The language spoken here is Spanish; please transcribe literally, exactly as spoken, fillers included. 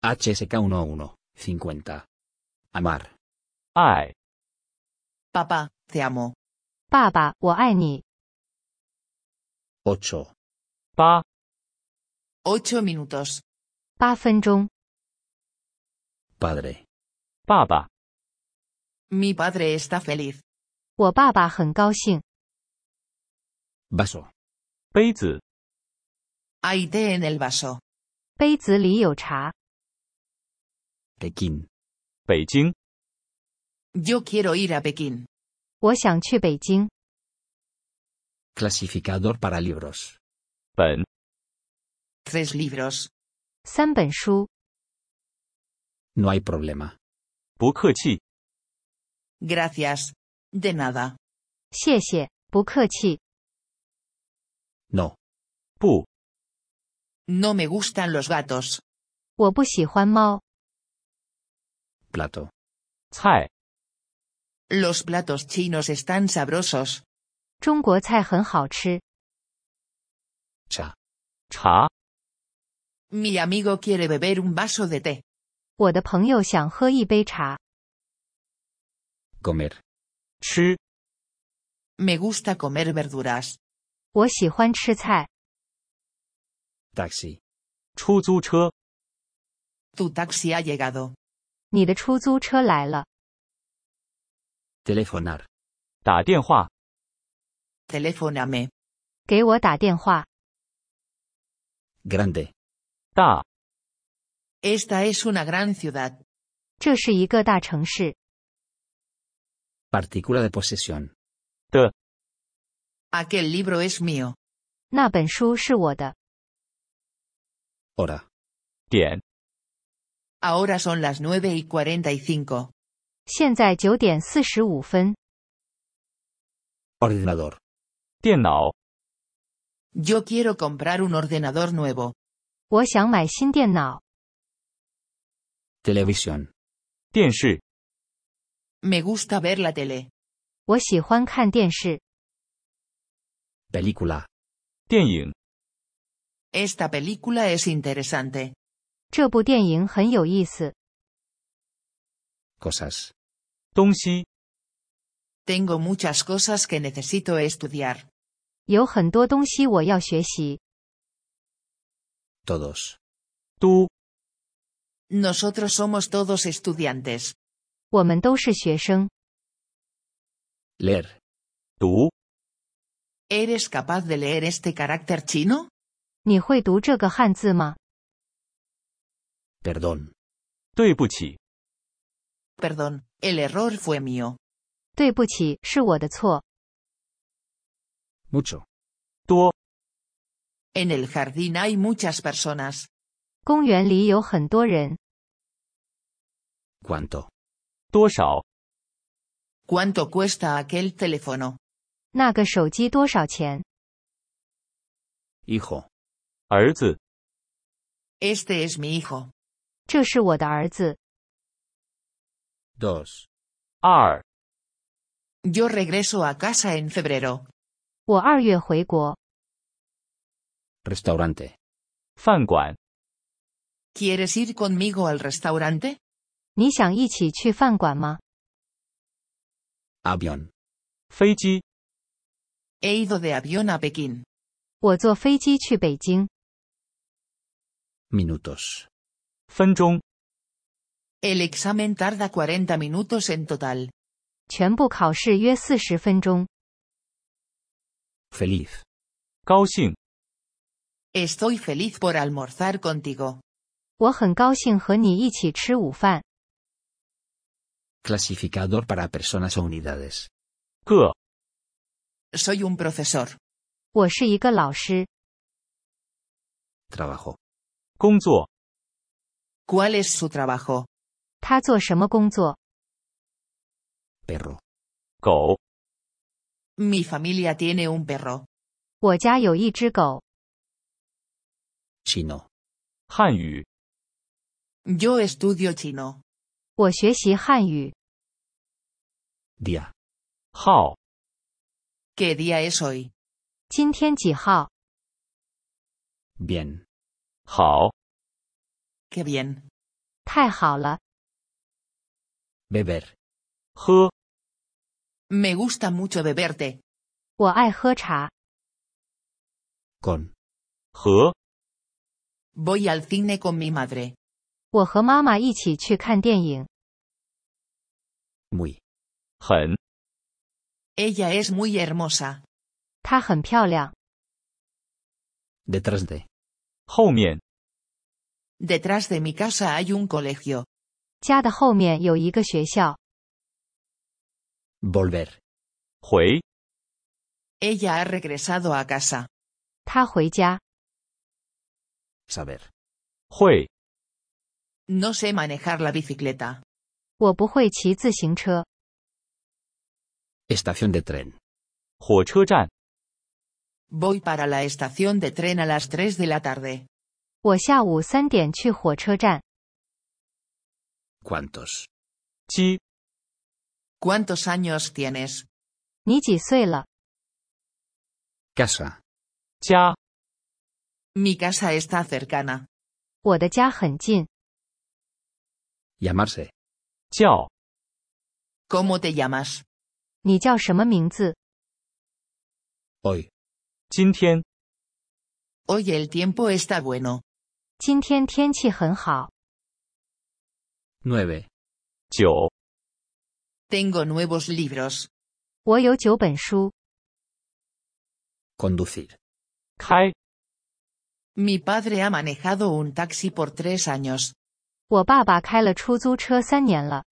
H S K once cincuenta. Amar. 爱， Papá, te amo. 爸爸，我爱你。 ocho. 八， Ocho minutos. 八分钟。 Padre. 爸爸， Mi padre está feliz. 我爸爸很高兴。 Vaso. 杯子， Hay té en el vaso. 杯子里有茶。 Pekín. 北京， Yo quiero ir a Pekín. 我想去北京。 Clasificador para libros. 本， Tres libros. 三本书。 No hay problema. 不客气， Gracias. De nada. 谢谢，不客气。 No. 不， No me gustan los gatos. 我不喜欢猫。 Plato. 菜， Los platos chinos están sabrosos. 中国菜很好吃。 Cha. 茶， Mi amigo quiere beber un vaso de té. 我的朋友想喝一杯茶。 Comer. 吃， Me gusta comer verduras. 我喜欢吃菜。 Taxi. 出租车， Tu taxi ha llegado. 你的出租车来了。 Telefonar. 打电话， Teléfoname. 给我打电话。 Grande. 大， Esta es una gran ciudad. 这是一个大城市。 Partícula de posesión. 的， Aquel libro es mío. 那本书是我的。 Hora. 点， Ahora son las nueve y cuarenta y cinco. 现在九点四十五分。 Ordenador. 电脑， Yo quiero comprar un ordenador nuevo. 我想买新电脑。 Televisión. 电视， Me gusta ver la tele. 我喜欢看电视。 Película. 电影， Esta película es interesante. 这部电影很有意思。 Cosas. 东西， Tengo muchas cosas que necesito estudiar. 有很多东西我要学习。 Todos. 都， Nosotros somos todos estudiantes. 我们都是学生。 Leer. 读， ¿Eres capaz de leer este carácter chino? 你会读这个汉字吗？ Perdón. 对不起， Perdón, el error fue mío. 对不起，是我的错。 Mucho. 多， En el jardín hay muchas personas. 公园里有很多人。 ¿Cuánto? 多少， ¿Cuánto cuesta aquel teléfono? 那个手机多少钱？ Hijo. 儿子， Este es mi hijo. 这是我的儿子。 Dos. 二， Yo regreso a casa en febrero. 我二月回国。 Restaurante. 饭馆， ¿Quieres ir conmigo al restaurante? 你想一起去饭馆吗？ Avión. 飞机， He ido de avión a Pekín. 我坐飞机去北京。 Minutos. 分钟， El examen tarda cuarenta minutos en total. 全部考试约四十分钟。 Feliz. 高兴， Estoy feliz por almorzar contigo. 我很高兴和你一起吃午饭。 Clasificador para personas o unidades. 个， Soy un profesor. 我是一个老师。 Trabajo. 工作， ¿Cuál es su trabajo? 他做什么工作？ Perro. 狗， Mi familia tiene un perro. 我家有一只狗。 Chino. 汉语， Yo estudio chino. 我学习汉语。 Día. 号， ¿Qué día es hoy? 今天几号？ Bien. 好， Qué bien. 太好了， beber, 喝， Me gusta mucho beberte. 我爱喝茶。 con, 和， Voy al cine con mi madre. 我和妈妈一起去看电影。 muy, 很， Ella es muy hermosa. 她很漂亮。 detrás de, 后面， Detrás de mi casa hay un colegio. 家的后面有一个学校。 volver, 回， Ella ha regresado a casa. 她回家。 saber, 会， No sé manejar la bicicleta. 我不会骑自行车。 estación de tren, 火车站， Voy para la estación de tren a las tres de la tarde. 我下午三点去火车站。 cuántos, 几， ¿Cuántos años tienes? 你几岁了？ casa, 家， Mi casa está cercana. 我的家很近。 llamarse, 叫， ¿Cómo te llamas? 你叫什么名字？ hoy, 今天， Hoy el tiempo está bueno. 今天天气很好。 nueve, 九， Tengo nuevos libros. 我有九本书。 conducir, 开， Mi padre ha manejado un taxi por tres años. 我爸爸开了出租车三年了。